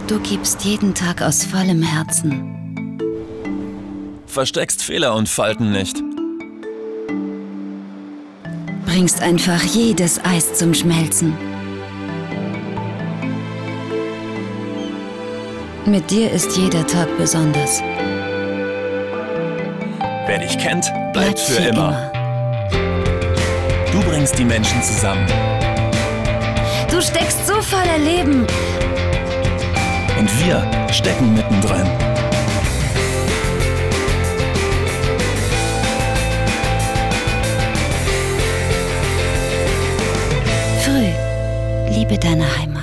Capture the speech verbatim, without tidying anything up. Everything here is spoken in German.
Du gibst jeden Tag aus vollem Herzen. Versteckst Fehler und Falten nicht. Bringst einfach jedes Eis zum Schmelzen. Mit dir ist jeder Tag besonders. Wer dich kennt, bleibt für immer. Du bringst die Menschen zusammen. Du steckst so voller Leben. Und wir stecken mittendrin. Früh, liebe deine Heimat.